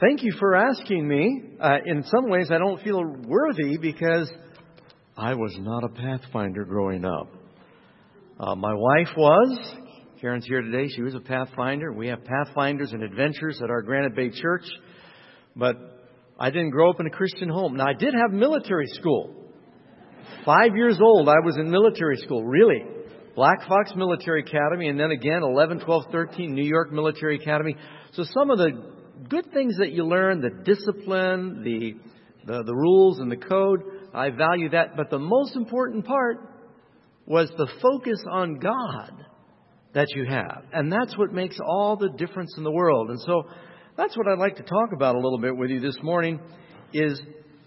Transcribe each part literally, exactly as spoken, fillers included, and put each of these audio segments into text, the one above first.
thank you for asking me. Uh, in some ways, I don't feel worthy because I was not a Pathfinder growing up. Uh, my wife was. Karen's here today. She was a Pathfinder. We have Pathfinders and Adventures at our Granite Bay Church. But I didn't grow up in a Christian home. Now, I did have military school. Five years old, I was in military school, really. Black Fox Military Academy, and then again, eleven, twelve, thirteen, New York Military Academy. So some of the good things that you learn, the discipline, the, the, the rules and the code, I value that. But the most important part was the focus on God that you have. And that's what makes all the difference in the world. And so that's what I'd like to talk about a little bit with you this morning is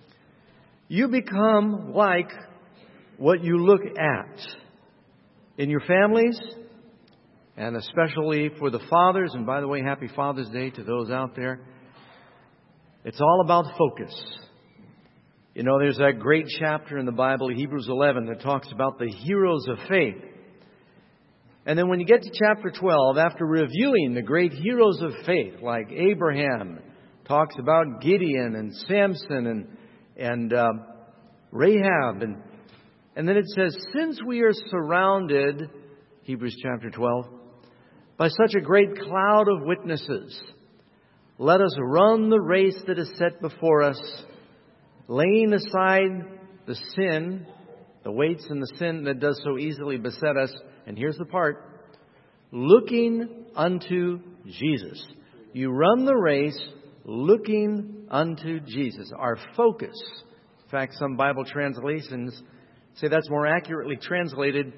you become like what you look at. In your families, and especially for the fathers, and by the way, happy Father's Day to those out there, it's all about focus. You know, there's that great chapter in the Bible, Hebrews eleven, that talks about the heroes of faith. And then when you get to chapter twelve, after reviewing the great heroes of faith, like Abraham, talks about Gideon and Samson and, and uh, Rahab and And then it says, since we are surrounded, Hebrews chapter twelve, by such a great cloud of witnesses, let us run the race that is set before us, laying aside the sin, the weights and the sin that does so easily beset us. And here's the part, looking unto Jesus. You run the race looking unto Jesus. Our focus. In fact, some Bible translations say that's more accurately translated,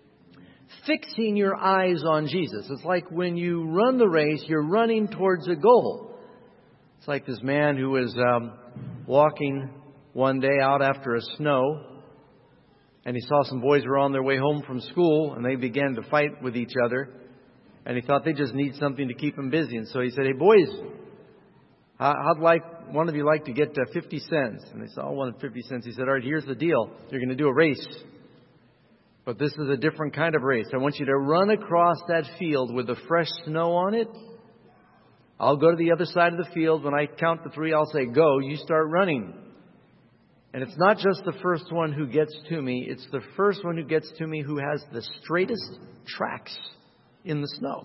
fixing your eyes on Jesus. It's like when you run the race, you're running towards a goal. It's like this man who was um, walking one day out after a snow, and he saw some boys were on their way home from school, and they began to fight with each other, and he thought they just need something to keep them busy. And so he said, hey, boys, how'd like one of you like to get uh, fifty cents? And they said, oh, one fifty cents. He said, all right, here's the deal. You're going to do a race. But this is a different kind of race. I want you to run across that field with the fresh snow on it. I'll go to the other side of the field. When I count to three, I'll say, go. You start running. And it's not just the first one who gets to me. It's the first one who gets to me who has the straightest tracks in the snow.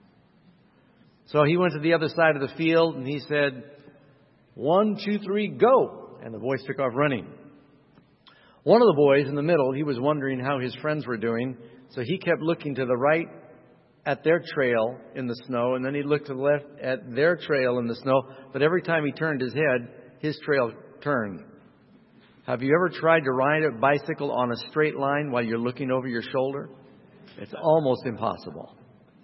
So he went to the other side of the field and he said, one, two, three, go. And the boys took off running. One of the boys in the middle, he was wondering how his friends were doing. So he kept looking to the right at their trail in the snow. And then he looked to the left at their trail in the snow. But every time he turned his head, his trail turned. Have you ever tried to ride a bicycle on a straight line while you're looking over your shoulder? It's almost impossible.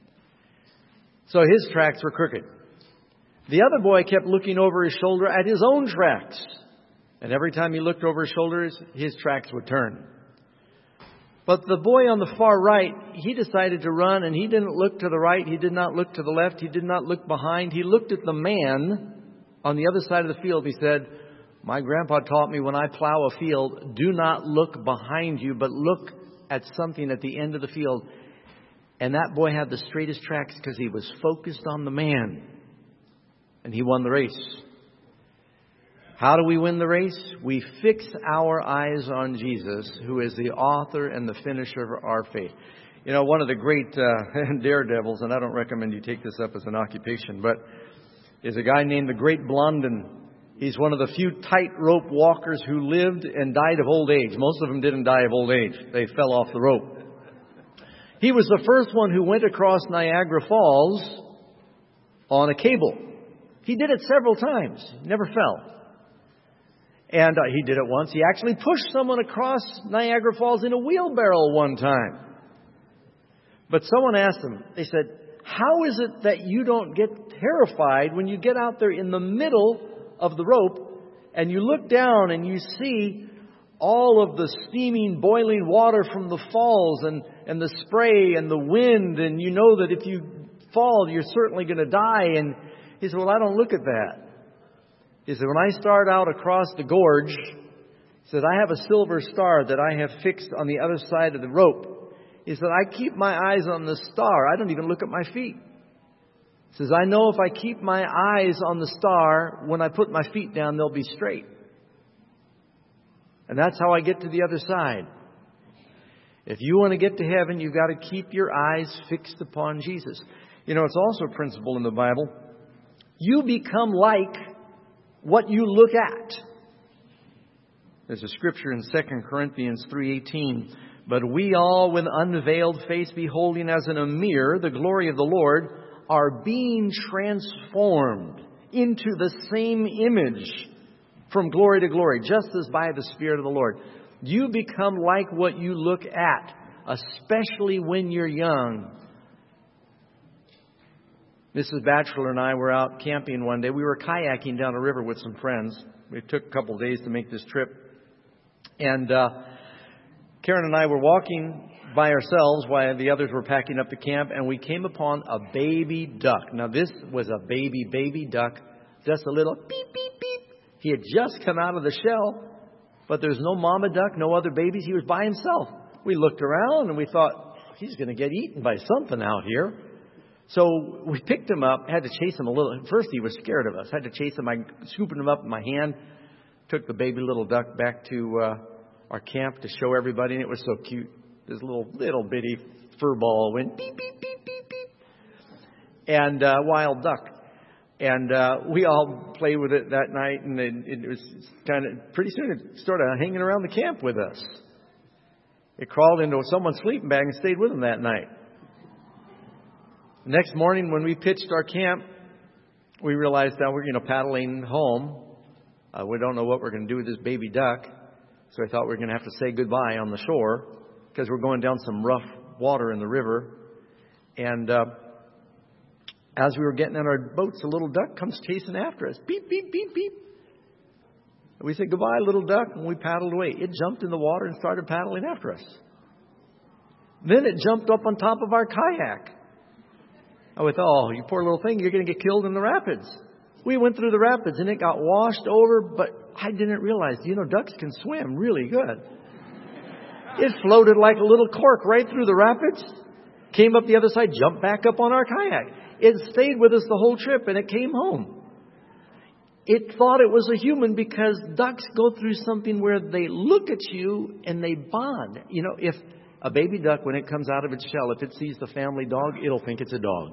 So his tracks were crooked. The other boy kept looking over his shoulder at his own tracks. And every time he looked over his shoulders, his tracks would turn. But the boy on the far right, he decided to run, and he didn't look to the right. He did not look to the left. He did not look behind. He looked at the man on the other side of the field. He said, my grandpa taught me when I plow a field, do not look behind you, but look at something at the end of the field. And that boy had the straightest tracks because he was focused on the man. And he won the race. How do we win the race? We fix our eyes on Jesus, who is the author and the finisher of our faith. You know, one of the great uh, daredevils, and I don't recommend you take this up as an occupation, but is a guy named the Great Blondin. He's one of the few tightrope walkers who lived and died of old age. Most of them didn't die of old age. They fell off the rope. He was the first one who went across Niagara Falls on a cable. He did it several times. He never fell. And uh, he did it once. He actually pushed someone across Niagara Falls in a wheelbarrow one time. But someone asked him, they said, how is it that you don't get terrified when you get out there in the middle of the rope and you look down and you see all of the steaming, boiling water from the falls and, and the spray and the wind, and you know that if you fall, you're certainly going to die? And he said, well, I don't look at that. He said, when I start out across the gorge, he said, I have a silver star that I have fixed on the other side of the rope. He said, I keep my eyes on the star. I don't even look at my feet. He says, I know if I keep my eyes on the star, when I put my feet down, they'll be straight. And that's how I get to the other side. If you want to get to heaven, you've got to keep your eyes fixed upon Jesus. You know, it's also a principle in the Bible. You become like what you look at. There's a scripture in Second Corinthians three eighteen. But we all, with unveiled face, beholding as in a mirror the glory of the Lord, are being transformed into the same image from glory to glory, just as by the Spirit of the Lord. You become like what you look at, especially when you're young. Missus Batchelor and I were out camping one day. We were kayaking down a river with some friends. We took a couple of days to make this trip. And uh, Karen and I were walking by ourselves while the others were packing up the camp, and we came upon a baby duck. Now, this was a baby, baby duck, just a little beep, beep, beep. He had just come out of the shell, but there's no mama duck, no other babies. He was by himself. We looked around and we thought, he's going to get eaten by something out here. So we picked him up, had to chase him a little. At first he was scared of us. I had to chase him. I scooped him up in my hand, took the baby little duck back to uh, our camp to show everybody, and it was so cute. This little, little bitty fur ball went beep, beep, beep, beep, beep. And uh, wild duck. And uh, we all played with it that night, and it, it was kind of, pretty soon it started hanging around the camp with us. It crawled into someone's sleeping bag and stayed with them that night. The next morning when we pitched our camp, we realized that we're, you know, paddling home. Uh, we don't know what we're going to do with this baby duck. So I thought we were going to have to say goodbye on the shore because we're going down some rough water in the river. And uh, as we were getting in our boats, a little duck comes chasing after us. Beep, beep, beep, beep. We said, goodbye, little duck, and we paddled away. It jumped in the water and started paddling after us. Then it jumped up on top of our kayak. I thought, oh, you poor little thing, you're going to get killed in the rapids. We went through the rapids, and it got washed over, but I didn't realize, you know, ducks can swim really good. It floated like a little cork right through the rapids, came up the other side, jumped back up on our kayak. It stayed with us the whole trip, and it came home. It thought it was a human because ducks go through something where they look at you and they bond. You know, if a baby duck, when it comes out of its shell, if it sees the family dog, it'll think it's a dog.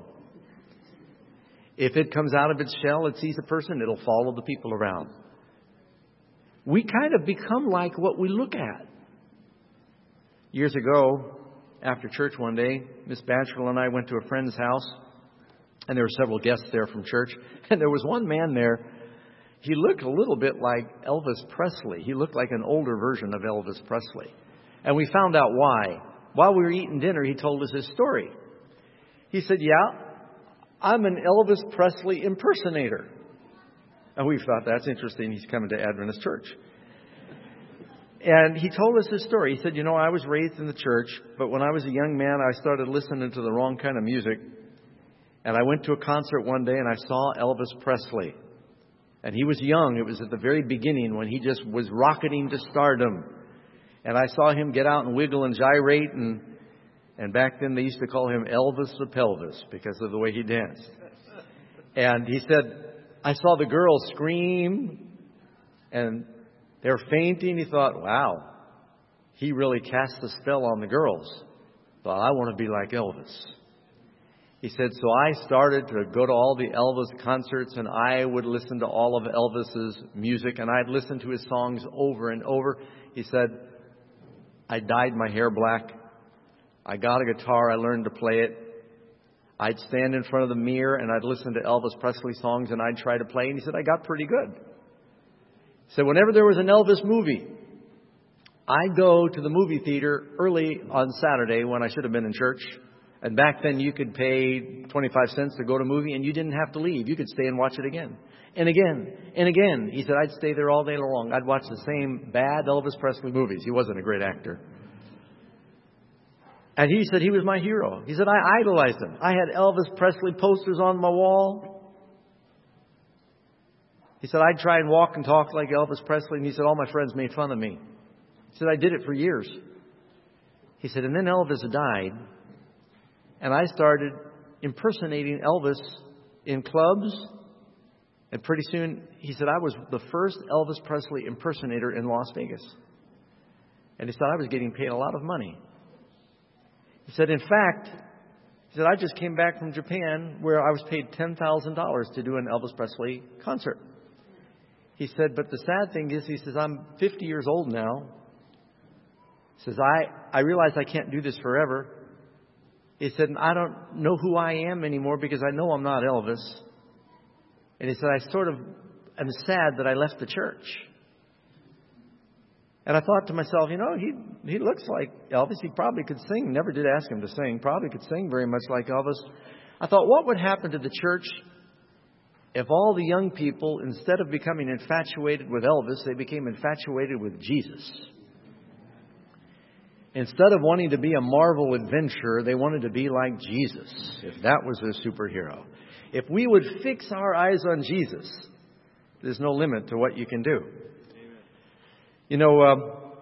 If it comes out of its shell, it sees a person, it'll follow the people around. We kind of become like what we look at. Years ago, after church one day, Miss Batchelor and I went to a friend's house, and there were several guests there from church, and there was one man there. He looked a little bit like Elvis Presley. He looked like an older version of Elvis Presley. And we found out why. While we were eating dinner, he told us his story. He said, yeah, I'm an Elvis Presley impersonator. And we thought, that's interesting. He's coming to Adventist church. And he told us his story. He said, you know, I was raised in the church, but when I was a young man, I started listening to the wrong kind of music. And I went to a concert one day and I saw Elvis Presley. And he was young. It was at the very beginning when he just was rocketing to stardom. And I saw him get out and wiggle and gyrate. And, and back then they used to call him Elvis the Pelvis because of the way he danced. And he said, I saw the girls scream and they're fainting. He thought, wow, he really cast the spell on the girls. Thought, I want to be like Elvis. He said, so I started to go to all the Elvis concerts, and I would listen to all of Elvis's music, and I'd listen to his songs over and over. He said, I dyed my hair black. I got a guitar. I learned to play it. I'd stand in front of the mirror, and I'd listen to Elvis Presley songs, and I'd try to play. And he said, I got pretty good. He said, whenever there was an Elvis movie, I'd go to the movie theater early on Saturday when I should have been in church. And back then you could pay twenty-five cents to go to a movie and you didn't have to leave. You could stay and watch it again and again and again. He said, I'd stay there all day long. I'd watch the same bad Elvis Presley movies. He wasn't a great actor. And he said he was my hero. He said, I idolized him. I had Elvis Presley posters on my wall. He said, I'd try and walk and talk like Elvis Presley. And he said, all my friends made fun of me. He said, I did it for years. He said, and then Elvis died. And I started impersonating Elvis in clubs. And pretty soon, he said, I was the first Elvis Presley impersonator in Las Vegas. And he said, I was getting paid a lot of money. He said, in fact, he said, I just came back from Japan where I was paid ten thousand dollars to do an Elvis Presley concert. He said, but the sad thing is, he says, I'm fifty years old now. He says, I, I realize I can't do this forever. He said, I don't know who I am anymore because I know I'm not Elvis. And he said, I sort of am sad that I left the church. And I thought to myself, you know, he he looks like Elvis. He probably could sing. Never did ask him to sing. Probably could sing very much like Elvis. I thought, what would happen to the church if all the young people, instead of becoming infatuated with Elvis, they became infatuated with Jesus? Instead of wanting to be a Marvel adventurer, they wanted to be like Jesus, if that was a superhero. If we would fix our eyes on Jesus, there's no limit to what you can do. You know, uh,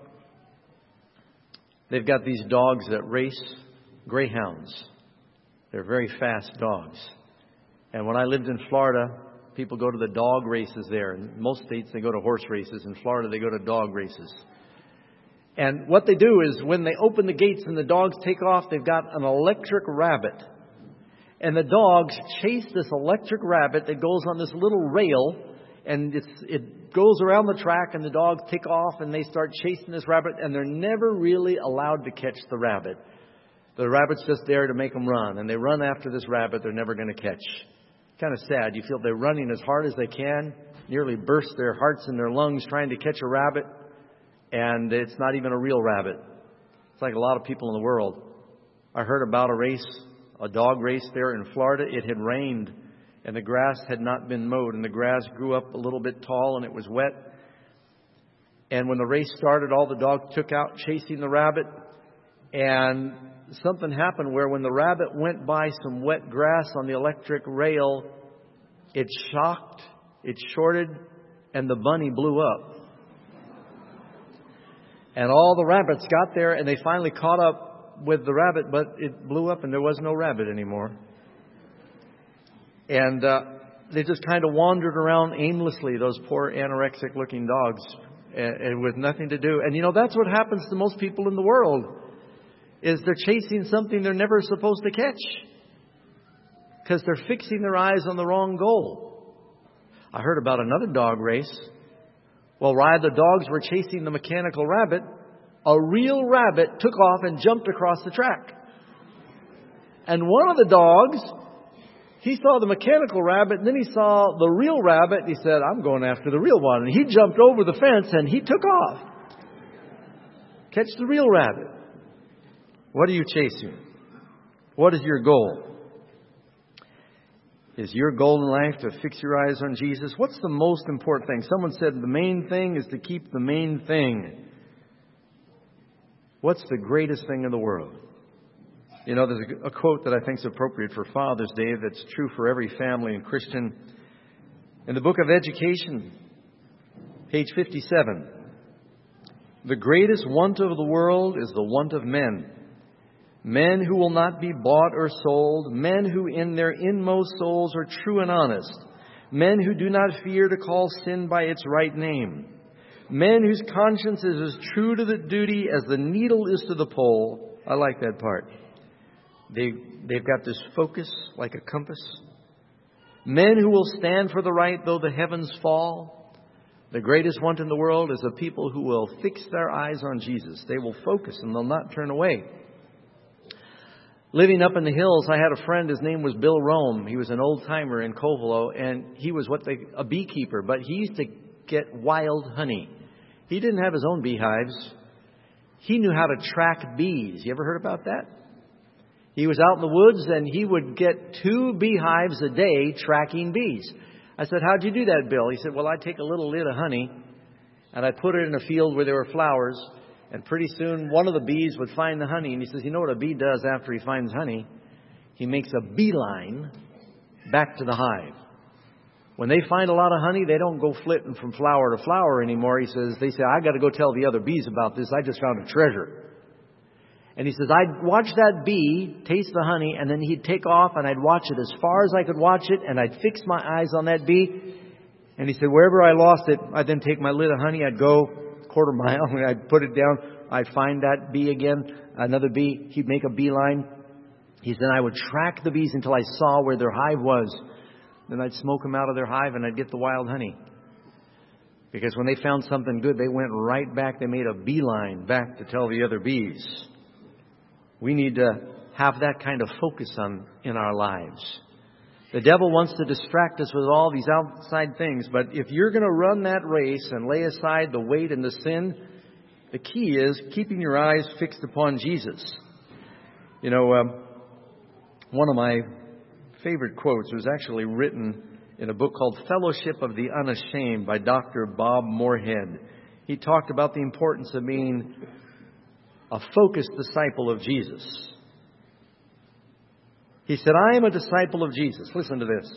they've got these dogs that race, greyhounds. They're very fast dogs. And when I lived in Florida, people go to the dog races there. In most states, they go to horse races. In Florida, they go to dog races. And what they do is when they open the gates and the dogs take off, they've got an electric rabbit. And the dogs chase this electric rabbit that goes on this little rail. And it's, it goes around the track and the dogs take off and they start chasing this rabbit. And they're never really allowed to catch the rabbit. The rabbit's just there to make them run. And they run after this rabbit they're never going to catch. Kind of sad. You feel they're running as hard as they can. Nearly burst their hearts and their lungs trying to catch a rabbit. And it's not even a real rabbit. It's like a lot of people in the world. I heard about a race, a dog race there in Florida. It had rained and the grass had not been mowed. And the grass grew up a little bit tall and it was wet. And when the race started, all the dogs took out chasing the rabbit. And something happened where when the rabbit went by some wet grass on the electric rail, it shocked, it shorted, and the bunny blew up. And all the rabbits got there and they finally caught up with the rabbit, but it blew up and there was no rabbit anymore. And uh, they just kind of wandered around aimlessly, those poor anorexic looking dogs, and, and with nothing to do. And you know, that's what happens to most people in the world, is they're chasing something they're never supposed to catch because they're fixing their eyes on the wrong goal. I heard about another dog race. Well, while the dogs were chasing the mechanical rabbit, a real rabbit took off and jumped across the track. And one of the dogs, he saw the mechanical rabbit, and then he saw the real rabbit, and he said, I'm going after the real one. And he jumped over the fence, and he took off. Catch the real rabbit. What are you chasing? What is your goal? Is your goal in life to fix your eyes on Jesus? What's the most important thing? Someone said the main thing is to keep the main thing. What's the greatest thing in the world? You know, there's a quote that I think is appropriate for Father's Day that's true for every family and Christian. In the book of Education, page fifty-seven, the greatest want of the world is the want of men. Men who will not be bought or sold, men who in their inmost souls are true and honest, men who do not fear to call sin by its right name, men whose conscience is as true to the duty as the needle is to the pole. I like that part. They, they've got this focus like a compass. Men who will stand for the right though the heavens fall. The greatest want in the world is a people who will fix their eyes on Jesus. They will focus and they'll not turn away. Living up in the hills, I had a friend, his name was Bill Rome. He was an old-timer in Covelo, and he was what they, a beekeeper, but he used to get wild honey. He didn't have his own beehives. He knew how to track bees. You ever heard about that? He was out in the woods, and he would get two beehives a day tracking bees. I said, how'd you do that, Bill? He said, well, I'd take a little lid of honey, and I'd put it in a field where there were flowers. And pretty soon, one of the bees would find the honey. And he says, you know what a bee does after he finds honey? He makes a beeline back to the hive. When they find a lot of honey, they don't go flitting from flower to flower anymore. He says, they say, I got to go tell the other bees about this. I just found a treasure. And he says, I'd watch that bee taste the honey, and then he'd take off, and I'd watch it as far as I could watch it, and I'd fix my eyes on that bee. And he said, wherever I lost it, I'd then take my lid of honey, I'd go a quarter mile, and I'd put it down, I'd find that bee again, another bee, he'd make a beeline. He said, I would track the bees until I saw where their hive was. Then I'd smoke them out of their hive, and I'd get the wild honey. Because when they found something good, they went right back, they made a beeline back to tell the other bees. We need to have that kind of focus on in our lives. The devil wants to distract us with all these outside things, but if you're going to run that race and lay aside the weight and the sin, the key is keeping your eyes fixed upon Jesus. You know, um, one of my favorite quotes was actually written in a book called Fellowship of the Unashamed by Doctor Bob Moorhead. He talked about the importance of being a focused disciple of Jesus. He said, I am a disciple of Jesus. Listen to this.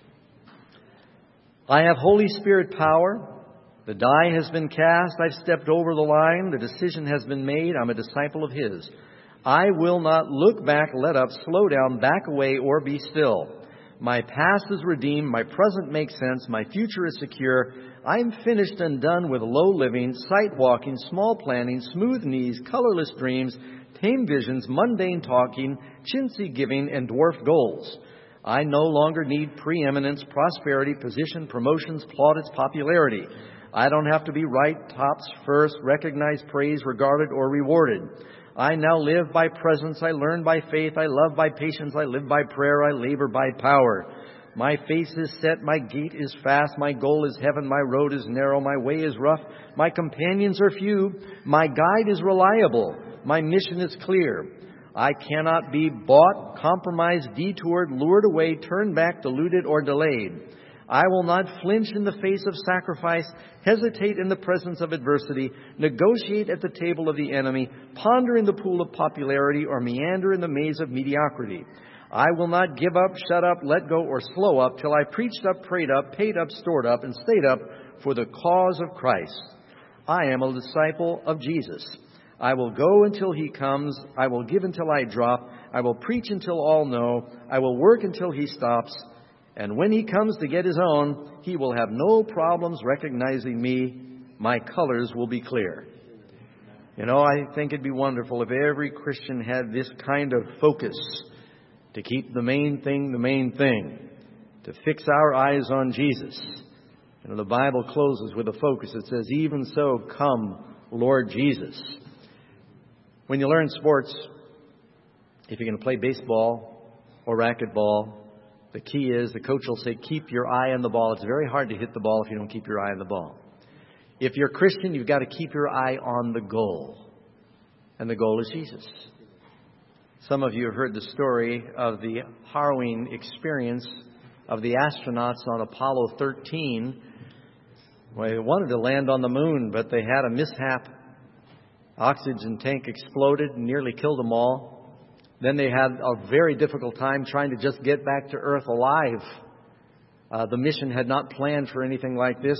I have Holy Spirit power. The die has been cast. I've stepped over the line. The decision has been made. I'm a disciple of His. I will not look back, let up, slow down, back away, or be still. My past is redeemed. My present makes sense. My future is secure. I'm finished and done with low living, sight walking, small planning, smooth knees, colorless dreams, tame visions, mundane talking, chintzy giving, and dwarf goals. I no longer need preeminence, prosperity, position, promotions, plaudits, popularity. I don't have to be right, tops, first, recognized, praised, regarded, or rewarded. I now live by presence. I learn by faith. I love by patience. I live by prayer. I labor by power. My face is set. My gait is fast. My goal is heaven. My road is narrow. My way is rough. My companions are few. My guide is reliable. My mission is clear. I cannot be bought, compromised, detoured, lured away, turned back, deluded, or delayed. I will not flinch in the face of sacrifice, hesitate in the presence of adversity, negotiate at the table of the enemy, ponder in the pool of popularity, or meander in the maze of mediocrity. I will not give up, shut up, let go, or slow up till I preached up, prayed up, paid up, stored up, and stayed up for the cause of Christ. I am a disciple of Jesus. I will go until He comes. I will give until I drop. I will preach until all know. I will work until He stops. And when He comes to get His own, He will have no problems recognizing me. My colors will be clear. You know, I think it'd be wonderful if every Christian had this kind of focus to keep the main thing the main thing, to fix our eyes on Jesus. You know, the Bible closes with a focus. It says, even so, come, Lord Jesus. When you learn sports, if you're going to play baseball or racquetball, the key is the coach will say, keep your eye on the ball. It's very hard to hit the ball if you don't keep your eye on the ball. If you're a Christian, you've got to keep your eye on the goal. And the goal is Jesus. Some of you have heard the story of the harrowing experience of the astronauts on Apollo thirteen. Well, they wanted to land on the moon, but they had a mishap. Oxygen tank exploded and nearly killed them all. Then they had a very difficult time trying to just get back to Earth alive. Uh, the mission had not planned for anything like this.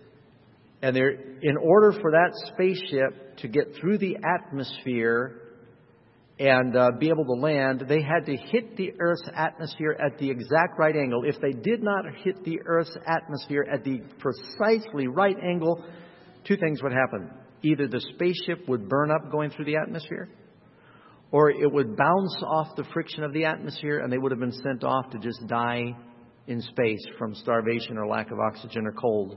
And in order for that spaceship to get through the atmosphere and uh, be able to land, they had to hit the Earth's atmosphere at the exact right angle. If they did not hit the Earth's atmosphere at the precisely right angle, two things would happen. Either the spaceship would burn up going through the atmosphere, or it would bounce off the friction of the atmosphere and they would have been sent off to just die in space from starvation or lack of oxygen or cold.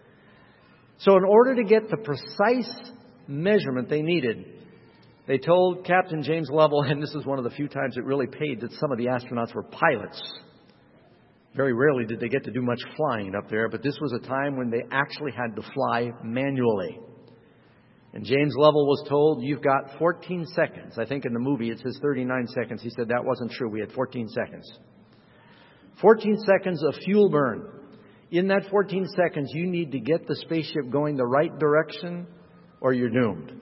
So in order to get the precise measurement they needed, they told Captain James Lovell, and this is one of the few times it really paid, that some of the astronauts were pilots. Very rarely did they get to do much flying up there, but this was a time when they actually had to fly manually. And James Lovell was told, you've got fourteen seconds. I think in the movie it says thirty-nine seconds. He said that wasn't true. We had fourteen seconds. fourteen seconds of fuel burn. In that fourteen seconds, you need to get the spaceship going the right direction or you're doomed.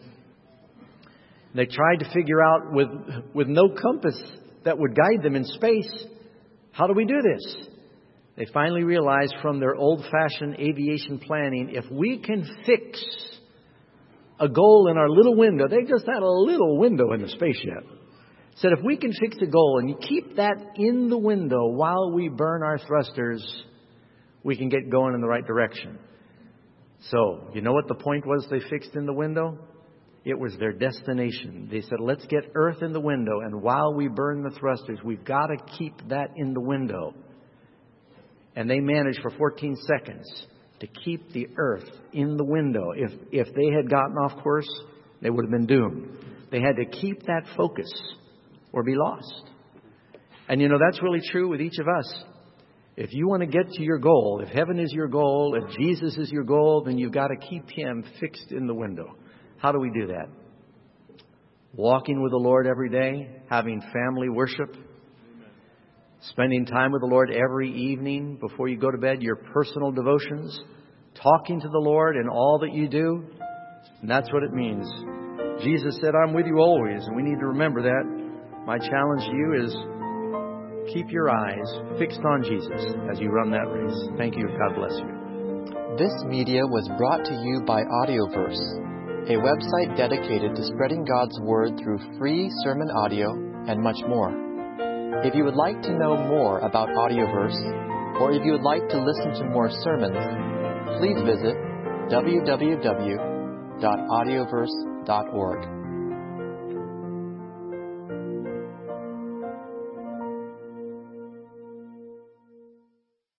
They tried to figure out with, with no compass that would guide them in space, how do we do this? They finally realized from their old-fashioned aviation planning, if we can fix a goal in our little window. They just had a little window in the spaceship. Said if we can fix a goal and you keep that in the window while we burn our thrusters, we can get going in the right direction. So, you know what the point was they fixed in the window? It was their destination. They said, let's get Earth in the window, and while we burn the thrusters, we've got to keep that in the window. And they managed for fourteen seconds to keep the Earth in the window. If if they had gotten off course, they would have been doomed. They had to keep that focus or be lost. And you know, that's really true with each of us. If you want to get to your goal, if heaven is your goal, if Jesus is your goal, then you've got to keep Him fixed in the window. How do we do that? Walking with the Lord every day, having family worship, spending time with the Lord every evening before you go to bed, your personal devotions, talking to the Lord in all that you do. And that's what it means. Jesus said, I'm with you always, and we need to remember that. My challenge to you is keep your eyes fixed on Jesus as you run that race. Thank you. God bless you. This media was brought to you by Audioverse, a website dedicated to spreading God's Word through free sermon audio and much more. If you would like to know more about Audioverse, or if you would like to listen to more sermons, please visit w w w dot audioverse dot org.